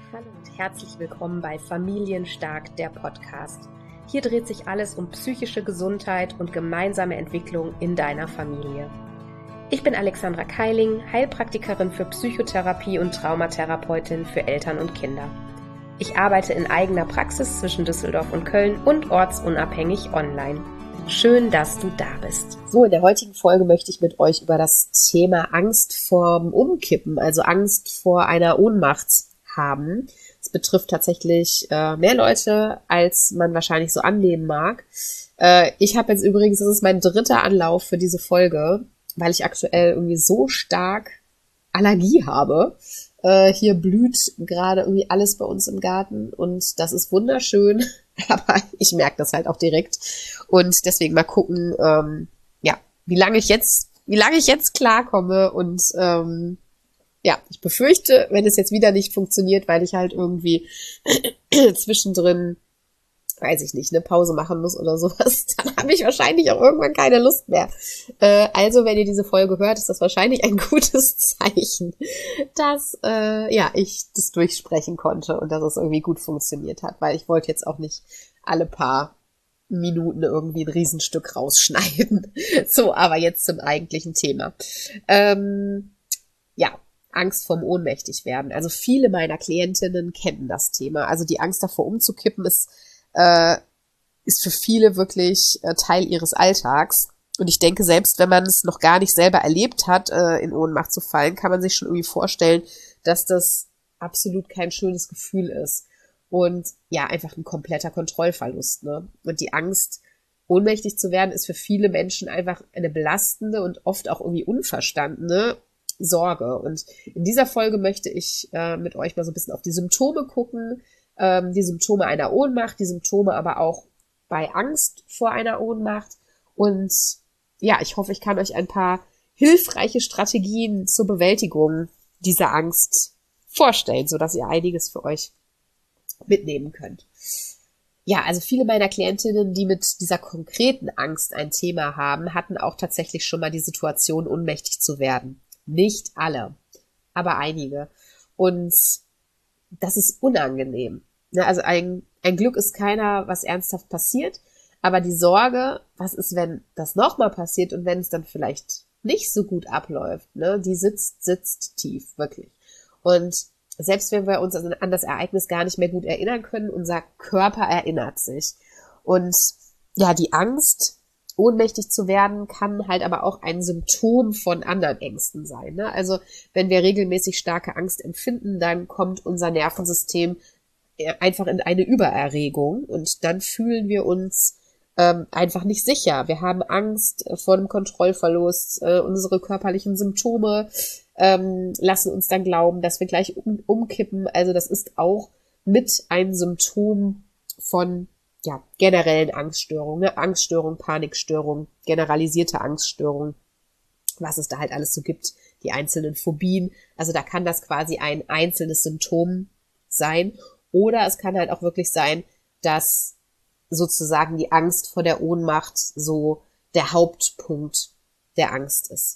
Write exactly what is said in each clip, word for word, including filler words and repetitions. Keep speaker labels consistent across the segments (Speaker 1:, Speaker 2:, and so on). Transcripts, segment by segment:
Speaker 1: Hallo und herzlich willkommen bei Familienstark, der Podcast. Hier dreht sich alles um psychische Gesundheit und gemeinsame Entwicklung in deiner Familie. Ich bin Alexandra Keiling, Heilpraktikerin für Psychotherapie und Traumatherapeutin für Eltern und Kinder. Ich arbeite in eigener Praxis zwischen Düsseldorf und Köln und ortsunabhängig online. Schön, dass du da bist. So, in der heutigen Folge möchte ich mit euch über das Thema Angst vorm Umkippen, also Angst vor einer Ohnmacht haben. Es betrifft tatsächlich äh, mehr Leute, als man wahrscheinlich so annehmen mag. Äh, ich habe jetzt übrigens, das ist mein dritter Anlauf für diese Folge, weil ich aktuell irgendwie so stark Allergie habe. Äh, hier blüht gerade irgendwie alles bei uns im Garten und das ist wunderschön, aber ich merke das halt auch direkt. Und deswegen mal gucken, ähm, ja, wie lange ich jetzt, wie lange ich jetzt klarkomme und ähm, ja, ich befürchte, wenn es jetzt wieder nicht funktioniert, weil ich halt irgendwie zwischendrin, weiß ich nicht, eine Pause machen muss oder sowas, dann habe ich wahrscheinlich auch irgendwann keine Lust mehr. Äh, also, wenn ihr diese Folge hört, ist das wahrscheinlich ein gutes Zeichen, dass äh, ja ich das durchsprechen konnte und dass es irgendwie gut funktioniert hat, weil ich wollte jetzt auch nicht alle paar Minuten irgendwie ein Riesenstück rausschneiden. So, aber jetzt zum eigentlichen Thema. Ähm, ja. Angst vorm Ohnmächtigwerden. Also viele meiner Klientinnen kennen das Thema. Also die Angst davor umzukippen ist, äh, ist für viele wirklich äh, Teil ihres Alltags. Und ich denke, selbst wenn man es noch gar nicht selber erlebt hat, äh, in Ohnmacht zu fallen, kann man sich schon irgendwie vorstellen, dass das absolut kein schönes Gefühl ist. Und ja, einfach ein kompletter Kontrollverlust, ne? Und die Angst, ohnmächtig zu werden, ist für viele Menschen einfach eine belastende und oft auch irgendwie unverstandene Sorge. Und in dieser Folge möchte ich äh, mit euch mal so ein bisschen auf die Symptome gucken, ähm, die Symptome einer Ohnmacht, die Symptome aber auch bei Angst vor einer Ohnmacht. Und ja, ich hoffe, ich kann euch ein paar hilfreiche Strategien zur Bewältigung dieser Angst vorstellen, sodass ihr einiges für euch mitnehmen könnt. Ja, also viele meiner Klientinnen, die mit dieser konkreten Angst ein Thema haben, hatten auch tatsächlich schon mal die Situation, ohnmächtig zu werden. Nicht alle, aber einige. Und das ist unangenehm. Also ein, ein Glück ist keiner, was ernsthaft passiert, aber die Sorge, was ist, wenn das nochmal passiert und wenn es dann vielleicht nicht so gut abläuft, ne, die sitzt, sitzt tief, wirklich. Und selbst wenn wir uns an das Ereignis gar nicht mehr gut erinnern können, unser Körper erinnert sich. Und ja, die Angst, ohnmächtig zu werden, kann halt aber auch ein Symptom von anderen Ängsten sein, ne? Also wenn wir regelmäßig starke Angst empfinden, dann kommt unser Nervensystem einfach in eine Übererregung und dann fühlen wir uns ähm, einfach nicht sicher. Wir haben Angst vor einem Kontrollverlust, äh, unsere körperlichen Symptome ähm, lassen uns dann glauben, dass wir gleich um, umkippen. Also das ist auch mit ein Symptom von ja, generellen Angststörungen, ne? Angststörung, Panikstörung, generalisierte Angststörung, was es da halt alles so gibt, die einzelnen Phobien. Also da kann das quasi ein einzelnes Symptom sein. Oder es kann halt auch wirklich sein, dass sozusagen die Angst vor der Ohnmacht so der Hauptpunkt der Angst ist.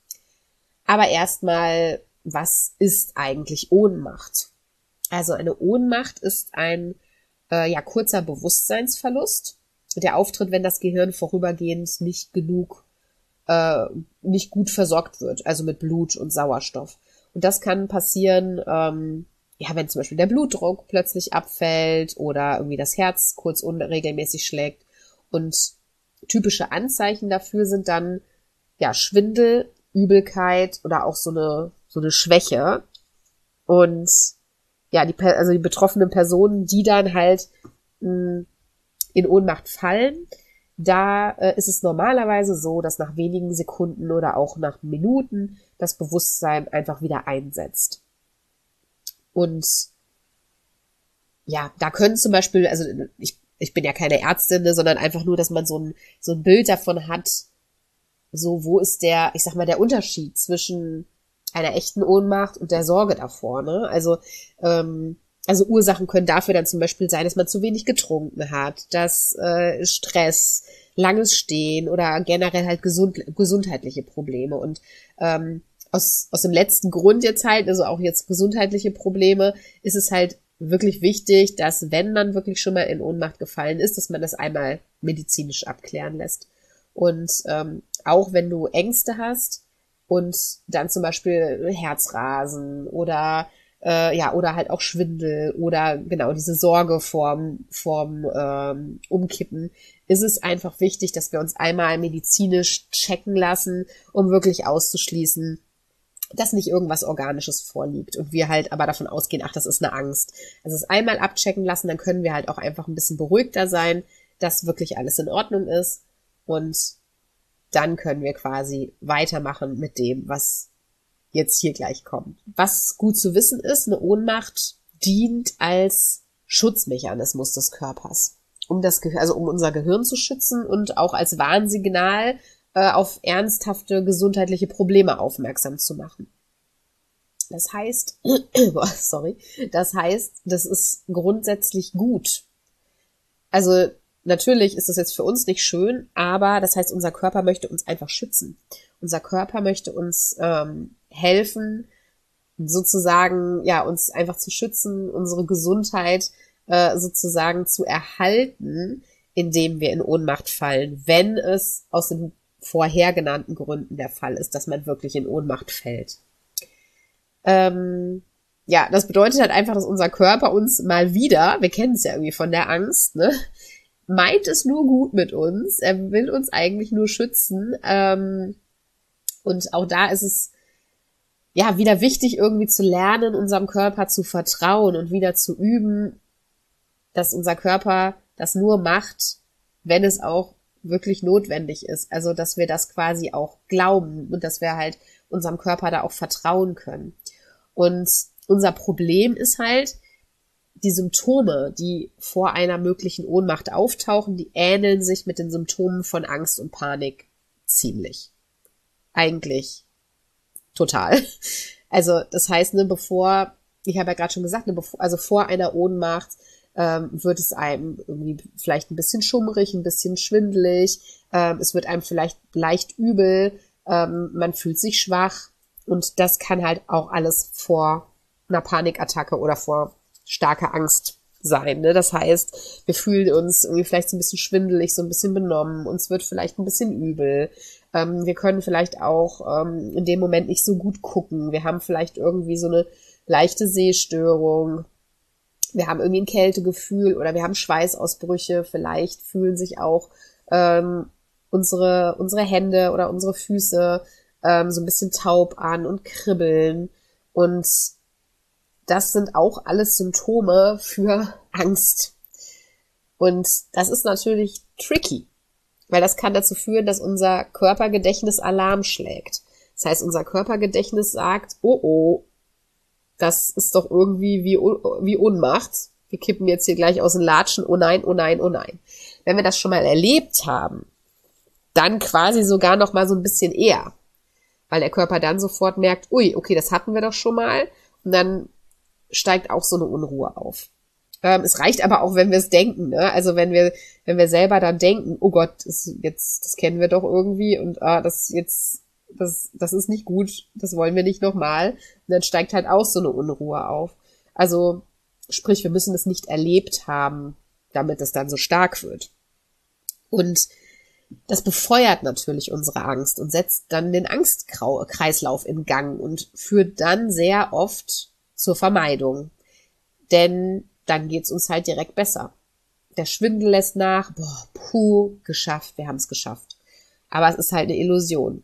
Speaker 1: Aber erstmal, was ist eigentlich Ohnmacht? Also eine Ohnmacht ist ein Äh, ja, kurzer Bewusstseinsverlust. Der auftritt, wenn das Gehirn vorübergehend nicht genug, äh, nicht gut versorgt wird, also mit Blut und Sauerstoff. Und das kann passieren, ähm, ja, wenn zum Beispiel der Blutdruck plötzlich abfällt oder irgendwie das Herz kurz unregelmäßig schlägt. Und typische Anzeichen dafür sind dann, ja, Schwindel, Übelkeit oder auch so eine, so eine Schwäche. Und ja, die, also die betroffenen Personen, die dann halt mh, in Ohnmacht fallen, da äh, ist es normalerweise so, dass nach wenigen Sekunden oder auch nach Minuten das Bewusstsein einfach wieder einsetzt. Und ja, da können zum Beispiel, also ich, ich bin ja keine Ärztin, ne, sondern einfach nur, dass man so ein, so ein Bild davon hat, so wo ist der, ich sag mal, der Unterschied zwischen einer echten Ohnmacht und der Sorge davor, ne? Also, ähm, also Ursachen können dafür dann zum Beispiel sein, dass man zu wenig getrunken hat, dass äh, Stress, langes Stehen oder generell halt gesund, gesundheitliche Probleme. Und ähm, aus, aus dem letzten Grund jetzt halt, also auch jetzt gesundheitliche Probleme, ist es halt wirklich wichtig, dass wenn man wirklich schon mal in Ohnmacht gefallen ist, dass man das einmal medizinisch abklären lässt. Und ähm, auch wenn du Ängste hast und dann zum Beispiel Herzrasen oder äh, ja oder halt auch Schwindel oder genau diese Sorge vorm, vorm ähm, Umkippen, ist es einfach wichtig, dass wir uns einmal medizinisch checken lassen, um wirklich auszuschließen, dass nicht irgendwas Organisches vorliegt und wir halt aber davon ausgehen, ach, das ist eine Angst. Also es einmal abchecken lassen, dann können wir halt auch einfach ein bisschen beruhigter sein, dass wirklich alles in Ordnung ist und dann können wir quasi weitermachen mit dem, was jetzt hier gleich kommt. Was gut zu wissen ist, eine Ohnmacht dient als Schutzmechanismus des Körpers, um das Gehirn, also um unser Gehirn zu schützen und auch als Warnsignal auf ernsthafte gesundheitliche Probleme aufmerksam zu machen. Das heißt, sorry, das heißt, das ist grundsätzlich gut. Also natürlich ist das jetzt für uns nicht schön, aber das heißt, unser Körper möchte uns einfach schützen. Unser Körper möchte uns ähm, helfen, sozusagen, ja, uns einfach zu schützen, unsere Gesundheit äh, sozusagen zu erhalten, indem wir in Ohnmacht fallen, wenn es aus dem vorher genannten Gründen der Fall ist, dass man wirklich in Ohnmacht fällt. Ähm, ja, das bedeutet halt einfach, dass unser Körper uns mal wieder, wir kennen es ja irgendwie von der Angst, ne, meint es nur gut mit uns. Er will uns eigentlich nur schützen. Ähm, und auch da ist es ja wieder wichtig, irgendwie zu lernen, unserem Körper zu vertrauen und wieder zu üben, dass unser Körper das nur macht, wenn es auch wirklich notwendig ist. Also, dass wir das quasi auch glauben und dass wir halt unserem Körper da auch vertrauen können. Und unser Problem ist halt, die Symptome, die vor einer möglichen Ohnmacht auftauchen, die ähneln sich mit den Symptomen von Angst und Panik ziemlich. Eigentlich total. Also, das heißt, ne, bevor, ich habe ja gerade schon gesagt, ne, bevor, also vor einer Ohnmacht ähm, wird es einem irgendwie vielleicht ein bisschen schummrig, ein bisschen schwindelig, ähm, es wird einem vielleicht leicht übel, ähm, man fühlt sich schwach und das kann halt auch alles vor einer Panikattacke oder vor starker Angst sein. Ne? Das heißt, wir fühlen uns irgendwie vielleicht so ein bisschen schwindelig, so ein bisschen benommen, uns wird vielleicht ein bisschen übel. Ähm, wir können vielleicht auch ähm, in dem Moment nicht so gut gucken. Wir haben vielleicht irgendwie so eine leichte Sehstörung. Wir haben irgendwie ein Kältegefühl oder wir haben Schweißausbrüche. Vielleicht fühlen sich auch ähm, unsere unsere Hände oder unsere Füße ähm, so ein bisschen taub an und kribbeln. Und das sind auch alles Symptome für Angst. Und das ist natürlich tricky, weil das kann dazu führen, dass unser Körpergedächtnis Alarm schlägt. Das heißt, unser Körpergedächtnis sagt, oh oh, das ist doch irgendwie wie, wie Ohnmacht. Wir kippen jetzt hier gleich aus den Latschen, oh nein, oh nein, oh nein. Wenn wir das schon mal erlebt haben, dann quasi sogar noch mal so ein bisschen eher, weil der Körper dann sofort merkt, ui, okay, das hatten wir doch schon mal. Und dann steigt auch so eine Unruhe auf. Ähm, es reicht aber auch, wenn wir es denken, ne? Also wenn wir, wenn wir selber dann denken, oh Gott, das, jetzt, das kennen wir doch irgendwie und ah, das jetzt, das, das ist nicht gut, das wollen wir nicht nochmal. Und dann steigt halt auch so eine Unruhe auf. Also, sprich, wir müssen es nicht erlebt haben, damit es dann so stark wird. Und das befeuert natürlich unsere Angst und setzt dann den Angstkreislauf in Gang und führt dann sehr oft zur Vermeidung. Denn dann geht's uns halt direkt besser. Der Schwindel lässt nach, boah, puh, geschafft, wir haben es geschafft. Aber es ist halt eine Illusion,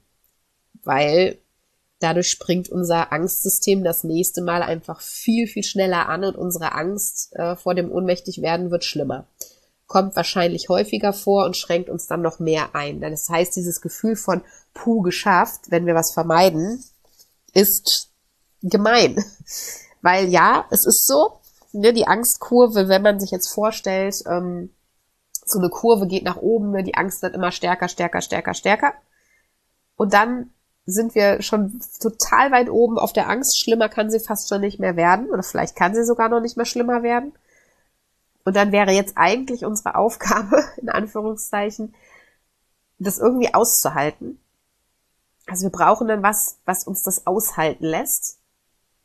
Speaker 1: weil dadurch springt unser Angstsystem das nächste Mal einfach viel, viel schneller an und unsere Angst äh, vor dem Ohnmächtigwerden wird schlimmer. Kommt wahrscheinlich häufiger vor und schränkt uns dann noch mehr ein. Das heißt, dieses Gefühl von puh, geschafft, wenn wir was vermeiden, ist gemein. Weil ja, es ist so, ne, die Angstkurve, wenn man sich jetzt vorstellt, ähm, so eine Kurve geht nach oben, ne, die Angst wird immer stärker, stärker, stärker, stärker. Und dann sind wir schon total weit oben auf der Angst. Schlimmer kann sie fast schon nicht mehr werden. Oder vielleicht kann sie sogar noch nicht mehr schlimmer werden. Und dann wäre jetzt eigentlich unsere Aufgabe, in Anführungszeichen, das irgendwie auszuhalten. Also wir brauchen dann was, was uns das aushalten lässt,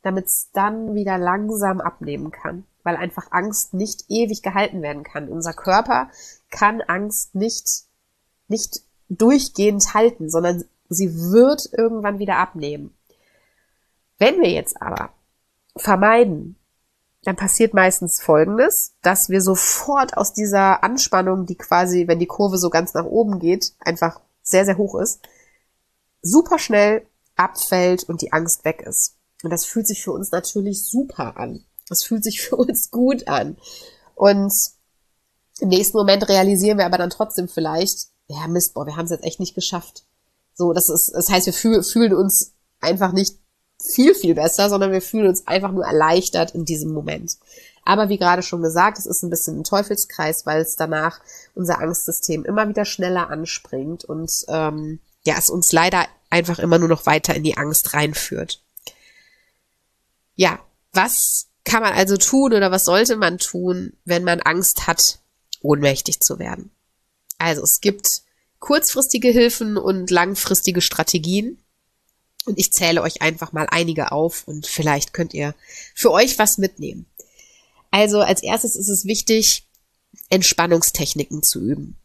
Speaker 1: damit es dann wieder langsam abnehmen kann, weil einfach Angst nicht ewig gehalten werden kann. Unser Körper kann Angst nicht, nicht durchgehend halten, sondern sie wird irgendwann wieder abnehmen. Wenn wir jetzt aber vermeiden, dann passiert meistens Folgendes, dass wir sofort aus dieser Anspannung, die quasi, wenn die Kurve so ganz nach oben geht, einfach sehr, sehr hoch ist, super schnell abfällt und die Angst weg ist. Und das fühlt sich für uns natürlich super an. Das fühlt sich für uns gut an. Und im nächsten Moment realisieren wir aber dann trotzdem vielleicht, ja Mist, boah, wir haben es jetzt echt nicht geschafft. So, das ist, das heißt, wir fühl, fühlen uns einfach nicht viel, viel besser, sondern wir fühlen uns einfach nur erleichtert in diesem Moment. Aber wie gerade schon gesagt, es ist ein bisschen ein Teufelskreis, weil es danach unser Angstsystem immer wieder schneller anspringt und ähm, ja, es uns leider einfach immer nur noch weiter in die Angst reinführt. Ja, was kann man also tun oder was sollte man tun, wenn man Angst hat, ohnmächtig zu werden? Also es gibt kurzfristige Hilfen und langfristige Strategien. Und ich zähle euch einfach mal einige auf und vielleicht könnt ihr für euch was mitnehmen. Also als erstes ist es wichtig, Entspannungstechniken zu üben.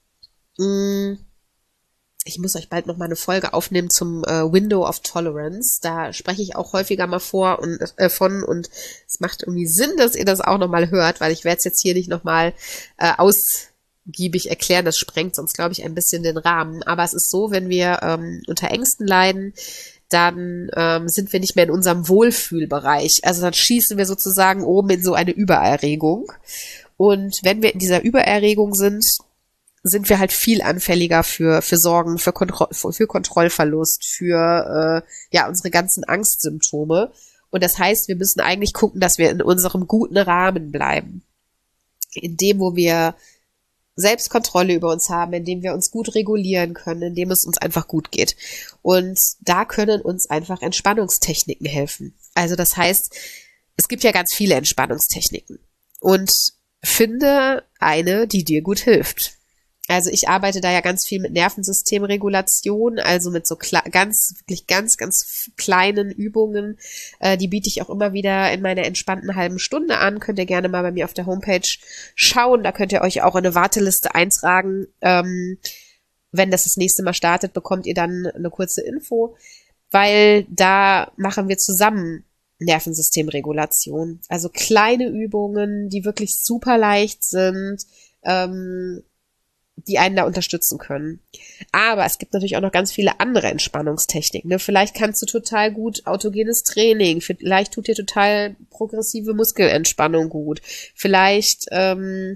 Speaker 1: Ich muss euch bald noch mal eine Folge aufnehmen zum äh, Window of Tolerance. Da spreche ich auch häufiger mal vor und äh, von und es macht irgendwie Sinn, dass ihr das auch noch mal hört, weil ich werde es jetzt hier nicht noch mal äh, ausgiebig erklären. Das sprengt sonst, glaube ich, ein bisschen den Rahmen. Aber es ist so, wenn wir ähm, unter Ängsten leiden, dann ähm, sind wir nicht mehr in unserem Wohlfühlbereich. Also dann schießen wir sozusagen oben in so eine Übererregung. Und wenn wir in dieser Übererregung sind, sind wir halt viel anfälliger für für Sorgen, für, Kontro- für Kontrollverlust, für äh, ja unsere ganzen Angstsymptome. Und das heißt, wir müssen eigentlich gucken, dass wir in unserem guten Rahmen bleiben. In dem, wo wir Selbstkontrolle über uns haben, in dem wir uns gut regulieren können, in dem es uns einfach gut geht. Und da können uns einfach Entspannungstechniken helfen. Also das heißt, es gibt ja ganz viele Entspannungstechniken. Und finde eine, die dir gut hilft. Also ich arbeite da ja ganz viel mit Nervensystemregulation, also mit so kle- ganz, wirklich ganz, ganz kleinen Übungen. Äh, die biete ich auch immer wieder in meiner entspannten halben Stunde an. Könnt ihr gerne mal bei mir auf der Homepage schauen. Da könnt ihr euch auch in eine Warteliste eintragen. Ähm, wenn das das nächste Mal startet, bekommt ihr dann eine kurze Info, weil da machen wir zusammen Nervensystemregulation. Also kleine Übungen, die wirklich super leicht sind, ähm, die einen da unterstützen können. Aber es gibt natürlich auch noch ganz viele andere Entspannungstechniken. Ne? Vielleicht kannst du total gut autogenes Training, vielleicht tut dir total progressive Muskelentspannung gut. Vielleicht, ähm,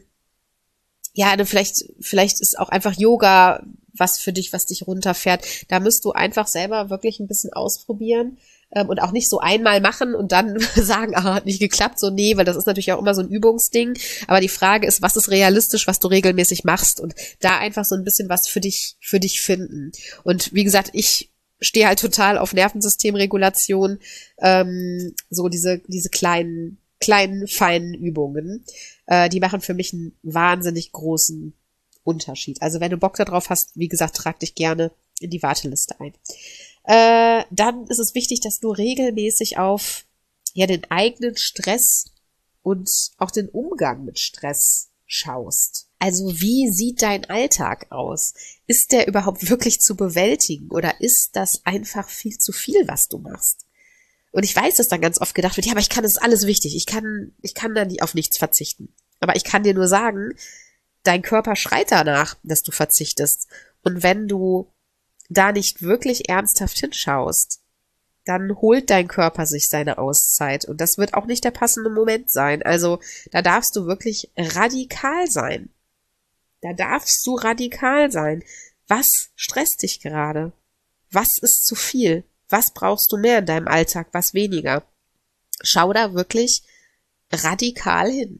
Speaker 1: ja, ne, vielleicht, vielleicht ist auch einfach Yoga was für dich, was dich runterfährt. Da musst du einfach selber wirklich ein bisschen ausprobieren. Und auch nicht so einmal machen und dann sagen, ah, hat nicht geklappt, so nee, weil das ist natürlich auch immer so ein Übungsding. Aber die Frage ist, was ist realistisch, was du regelmäßig machst und da einfach so ein bisschen was für dich, für dich finden. Und wie gesagt, ich stehe halt total auf Nervensystemregulation, ähm, so diese, diese kleinen, kleinen, feinen Übungen, äh, die machen für mich einen wahnsinnig großen Unterschied. Also wenn du Bock darauf hast, wie gesagt, trag dich gerne in die Warteliste ein. Äh, dann ist es wichtig, dass du regelmäßig auf ja den eigenen Stress und auch den Umgang mit Stress schaust. Also wie sieht dein Alltag aus? Ist der überhaupt wirklich zu bewältigen oder ist das einfach viel zu viel, was du machst? Und ich weiß, dass dann ganz oft gedacht wird, ja, aber ich kann, das ist alles wichtig. Ich kann, ich kann da nie auf nichts verzichten. Aber ich kann dir nur sagen, dein Körper schreit danach, dass du verzichtest. Und wenn du da nicht wirklich ernsthaft hinschaust, dann holt dein Körper sich seine Auszeit und das wird auch nicht der passende Moment sein. Also da darfst du wirklich radikal sein. Da darfst du radikal sein. Was stresst dich gerade? Was ist zu viel? Was brauchst du mehr in deinem Alltag? Was weniger? Schau da wirklich radikal hin.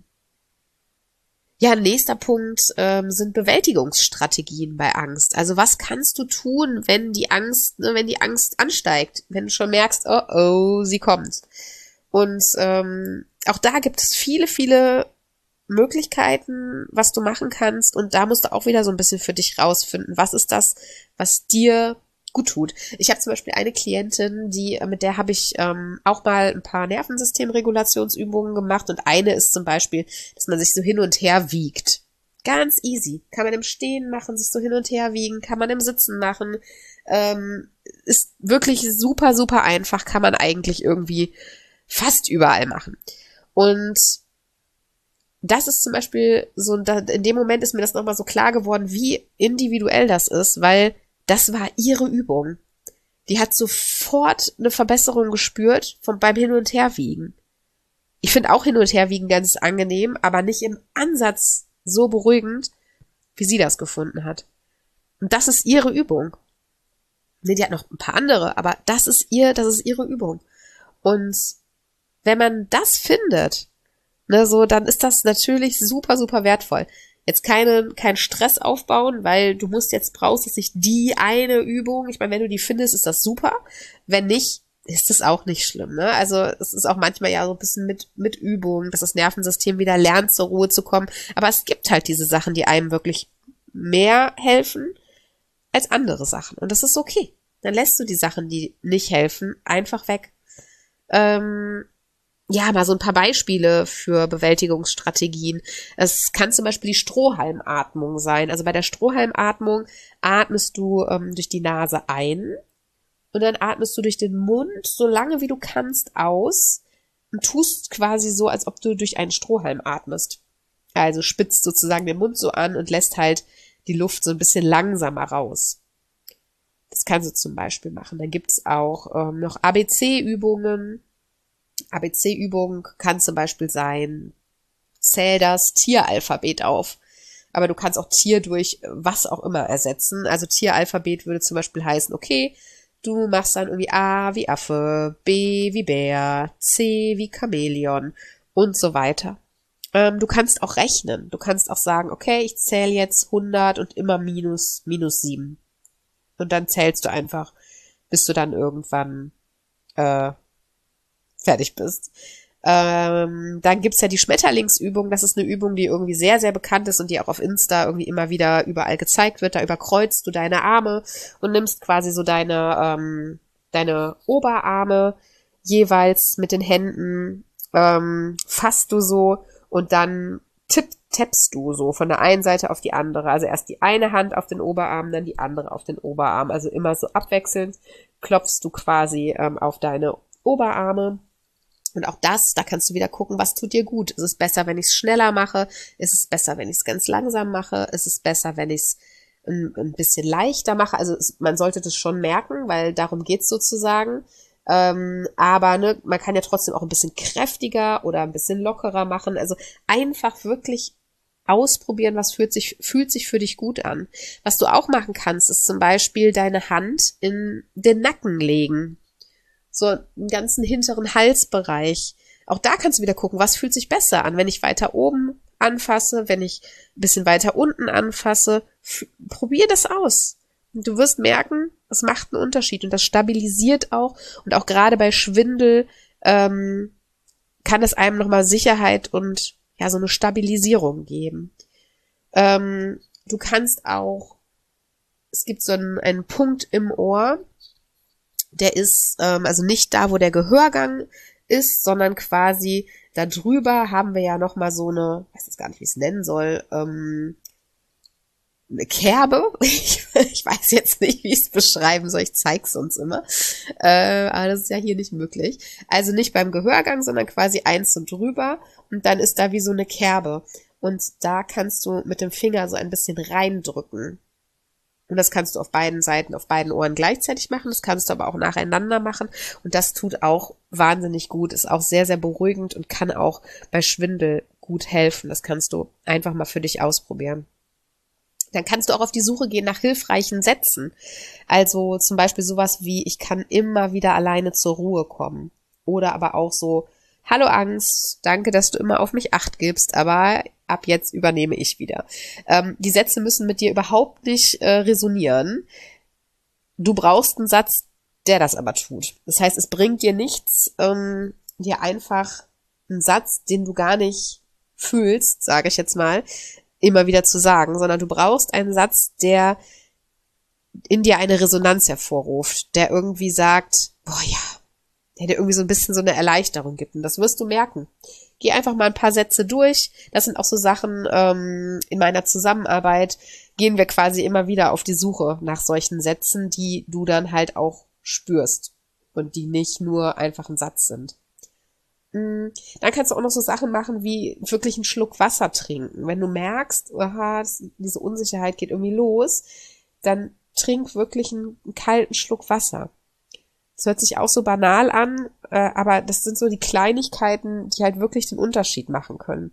Speaker 1: Ja, nächster Punkt ähm, sind Bewältigungsstrategien bei Angst. Also was kannst du tun, wenn die Angst, ne, wenn die Angst ansteigt, wenn du schon merkst, oh oh, sie kommt. Und ähm, auch da gibt es viele, viele Möglichkeiten, was du machen kannst. Und da musst du auch wieder so ein bisschen für dich rausfinden, was ist das, was dir
Speaker 2: gut tut. Ich habe zum Beispiel eine Klientin, die mit der habe ich ähm, auch mal ein paar Nervensystemregulationsübungen gemacht und eine ist zum Beispiel, dass man sich so hin und her wiegt. Ganz easy. Kann man im Stehen machen, sich so hin und her wiegen, kann man im Sitzen machen. Ähm, ist wirklich super, super einfach, kann man eigentlich irgendwie fast überall machen. Und das ist zum Beispiel so, in dem Moment ist mir das nochmal so klar geworden, wie individuell das ist, weil das war ihre Übung. Die hat sofort eine Verbesserung gespürt vom, beim Hin- und Herwiegen. Ich finde auch Hin- und Herwiegen ganz angenehm, aber nicht im Ansatz so beruhigend, wie sie das gefunden hat. Und das ist ihre Übung. Nee, die hat noch ein paar andere, aber das ist ihr, das ist ihre Übung. Und wenn man das findet, ne, so, dann ist das natürlich super, super wertvoll. Jetzt keine, kein Stress aufbauen, weil du musst jetzt, brauchst jetzt nicht die eine Übung. Ich meine, wenn du die findest, ist das super. Wenn nicht, ist das auch nicht schlimm, ne? Also, es ist auch manchmal ja so ein bisschen mit, mit Übung, dass das Nervensystem wieder lernt, zur Ruhe zu kommen. Aber es gibt halt diese Sachen, die einem wirklich mehr helfen als andere Sachen. Und das ist okay. Dann lässt du die Sachen, die nicht helfen, einfach weg. Ähm, ja, mal so ein paar Beispiele für Bewältigungsstrategien. Es kann zum Beispiel die Strohhalmatmung sein. Also bei der Strohhalmatmung atmest du ähm, durch die Nase ein und dann atmest du durch den Mund so lange wie du kannst aus und tust quasi so, als ob du durch einen Strohhalm atmest. Also spitzt sozusagen den Mund so an und lässt halt die Luft so ein bisschen langsamer raus. Das kannst du zum Beispiel machen. Dann gibt's auch ähm, noch A B C-Übungen. A B C-Übung kann zum Beispiel sein, zähl das Tieralphabet auf. Aber du kannst auch Tier durch was auch immer ersetzen. Also Tieralphabet würde zum Beispiel heißen, okay, du machst dann irgendwie A wie Affe, B wie Bär, C wie Chamäleon und so weiter. Ähm, du kannst auch rechnen. Du kannst auch sagen, okay, ich zähle jetzt hundert und immer minus, minus sieben. Und dann zählst du einfach, bis du dann irgendwann äh, fertig bist. Ähm, dann gibt's ja die Schmetterlingsübung. Das ist eine Übung, die irgendwie sehr, sehr bekannt ist und die auch auf Insta irgendwie immer wieder überall gezeigt wird. Da überkreuzt du deine Arme und nimmst quasi so deine, ähm, deine Oberarme jeweils mit den Händen, ähm, fasst du so und dann tipp, tappst du so von der einen Seite auf die andere. Also erst die eine Hand auf den Oberarm, dann die andere auf den Oberarm. Also immer so abwechselnd klopfst du quasi ähm, auf deine Oberarme. Und auch das, da kannst du wieder gucken, was tut dir gut. Ist es besser, wenn ich es schneller mache? Ist es besser, wenn ich es ganz langsam mache? Ist es besser, wenn ich es ein, ein bisschen leichter mache? Also es, man sollte das schon merken, weil darum geht's sozusagen. Ähm, aber ne, man kann ja trotzdem auch ein bisschen kräftiger oder ein bisschen lockerer machen. Also einfach wirklich ausprobieren, was fühlt sich, fühlt sich für dich gut an. Was du auch machen kannst, ist zum Beispiel deine Hand in den Nacken legen. So einen ganzen hinteren Halsbereich. Auch da kannst du wieder gucken, was fühlt sich besser an, wenn ich weiter oben anfasse, wenn ich ein bisschen weiter unten anfasse. F- probier das aus. Und du wirst merken, es macht einen Unterschied und das stabilisiert auch. Und auch gerade bei Schwindel ähm, kann es einem nochmal Sicherheit und ja so eine Stabilisierung geben. Ähm, du kannst auch, es gibt so einen, einen Punkt im Ohr, der ist ähm, also nicht da, wo der Gehörgang ist, sondern quasi da drüber haben wir ja nochmal so eine, ich weiß jetzt gar nicht, wie ich es nennen soll, ähm, eine Kerbe. Ich, ich weiß jetzt nicht, wie ich es beschreiben soll. Ich zeig's uns immer. Äh, aber das ist ja hier nicht möglich. Also nicht beim Gehörgang, sondern quasi eins so drüber und dann ist da wie so eine Kerbe. Und da kannst du mit dem Finger so ein bisschen reindrücken. Und das kannst du auf beiden Seiten, auf beiden Ohren gleichzeitig machen. Das kannst du aber auch nacheinander machen. Und das tut auch wahnsinnig gut. Ist auch sehr, sehr beruhigend und kann auch bei Schwindel gut helfen. Das kannst du einfach mal für dich ausprobieren. Dann kannst du auch auf die Suche gehen nach hilfreichen Sätzen. Also zum Beispiel sowas wie, ich kann immer wieder alleine zur Ruhe kommen. Oder aber auch so, hallo Angst, danke, dass du immer auf mich Acht gibst, aber ab jetzt übernehme ich wieder. Ähm, die Sätze müssen mit dir überhaupt nicht äh, resonieren. Du brauchst einen Satz, der das aber tut. Das heißt, es bringt dir nichts, ähm, dir einfach einen Satz, den du gar nicht fühlst, sage ich jetzt mal, immer wieder zu sagen, sondern du brauchst einen Satz, der in dir eine Resonanz hervorruft, der irgendwie sagt, boah ja, der dir irgendwie so ein bisschen so eine Erleichterung gibt. Und das wirst du merken. Geh einfach mal ein paar Sätze durch. Das sind auch so Sachen, ähm, in meiner Zusammenarbeit gehen wir quasi immer wieder auf die Suche nach solchen Sätzen, die du dann halt auch spürst und die nicht nur einfach ein Satz sind. Dann kannst du auch noch so Sachen machen wie wirklich einen Schluck Wasser trinken. Wenn du merkst, aha, das, diese Unsicherheit geht irgendwie los, dann trink wirklich einen, einen kalten Schluck Wasser. Das hört sich auch so banal an, äh, aber das sind so die Kleinigkeiten, die halt wirklich den Unterschied machen können.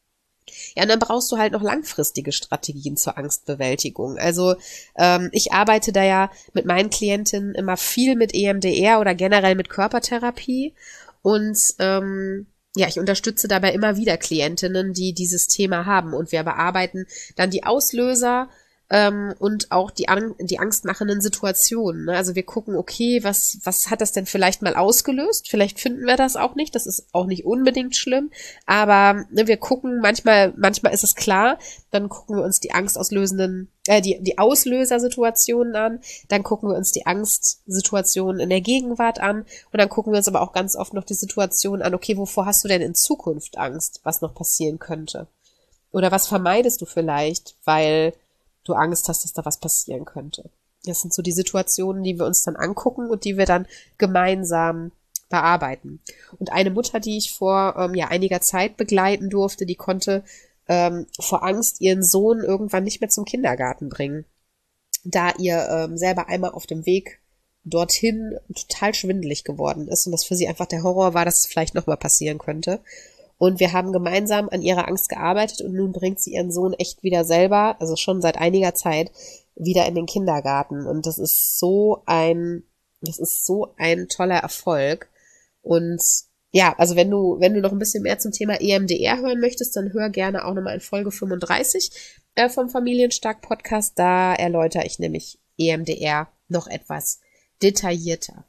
Speaker 2: Ja, und dann brauchst du halt noch langfristige Strategien zur Angstbewältigung. Also ähm, ich arbeite da ja mit meinen Klientinnen immer viel mit E M D R oder generell mit Körpertherapie und ähm, ja, ich unterstütze dabei immer wieder Klientinnen, die dieses Thema haben und wir bearbeiten dann die Auslöser ähm, und auch die, Ang- die angstmachenden Situationen. Ne? Also wir gucken, okay, was, was hat das denn vielleicht mal ausgelöst? Vielleicht finden wir das auch nicht, das ist auch nicht unbedingt schlimm, aber ne, wir gucken, manchmal, manchmal ist es klar, dann gucken wir uns die angstauslösenden, äh, die, die Auslösersituationen an, dann gucken wir uns die Angstsituationen in der Gegenwart an und dann gucken wir uns aber auch ganz oft noch die Situation an, okay, wovor hast du denn in Zukunft Angst, was noch passieren könnte? Oder was vermeidest du vielleicht, weil du Angst hast, dass da was passieren könnte. Das sind so die Situationen, die wir uns dann angucken und die wir dann gemeinsam bearbeiten. Und eine Mutter, die ich vor ähm, ja einiger Zeit begleiten durfte, die konnte ähm, vor Angst ihren Sohn irgendwann nicht mehr zum Kindergarten bringen, da ihr ähm, selber einmal auf dem Weg dorthin total schwindelig geworden ist und das für sie einfach der Horror war, dass es vielleicht nochmal passieren könnte. Und wir haben gemeinsam an ihrer Angst gearbeitet und nun bringt sie ihren Sohn echt wieder selber, also schon seit einiger Zeit, wieder in den Kindergarten. Und das ist so ein, das ist so ein toller Erfolg. Und ja, also wenn du, wenn du noch ein bisschen mehr zum Thema E M D R hören möchtest, dann hör gerne auch nochmal in Folge fünfunddreißig äh, vom Familienstark Podcast. Da erläutere ich nämlich E M D R noch etwas detaillierter.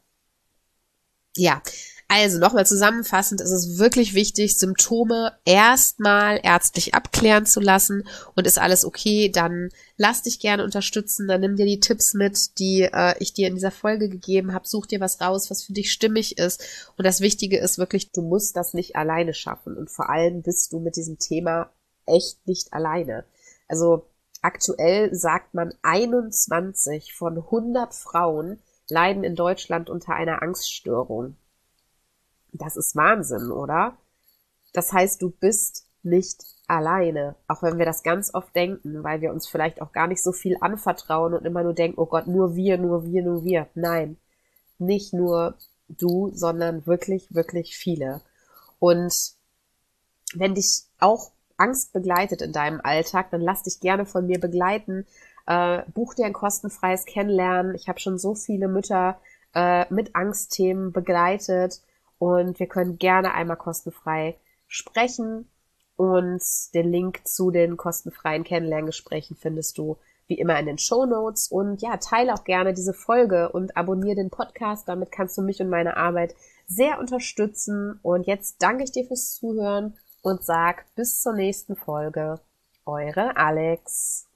Speaker 2: Ja, also nochmal zusammenfassend, ist es wirklich wichtig, Symptome erstmal ärztlich abklären zu lassen und ist alles okay, dann lass dich gerne unterstützen, dann nimm dir die Tipps mit, die äh, ich dir in dieser Folge gegeben habe, such dir was raus, was für dich stimmig ist und das Wichtige ist wirklich, du musst das nicht alleine schaffen und vor allem bist du mit diesem Thema echt nicht alleine. Also aktuell sagt man, einundzwanzig von hundert Frauen leiden in Deutschland unter einer Angststörung. Das ist Wahnsinn, oder? Das heißt, du bist nicht alleine, auch wenn wir das ganz oft denken, weil wir uns vielleicht auch gar nicht so viel anvertrauen und immer nur denken, oh Gott, nur wir, nur wir, nur wir. Nein, nicht nur du, sondern wirklich, wirklich viele. Und wenn dich auch Angst begleitet in deinem Alltag, dann lass dich gerne von mir begleiten. Äh, buch dir ein kostenfreies Kennenlernen. Ich habe schon so viele Mütter äh, mit Angstthemen begleitet. Und wir können gerne einmal kostenfrei sprechen und den Link zu den kostenfreien Kennenlerngesprächen findest du wie immer in den Shownotes. Und ja, teile auch gerne diese Folge und abonniere den Podcast. Damit kannst du mich und meine Arbeit sehr unterstützen. Und jetzt danke ich dir fürs Zuhören und sag bis zur nächsten Folge. Eure Alex.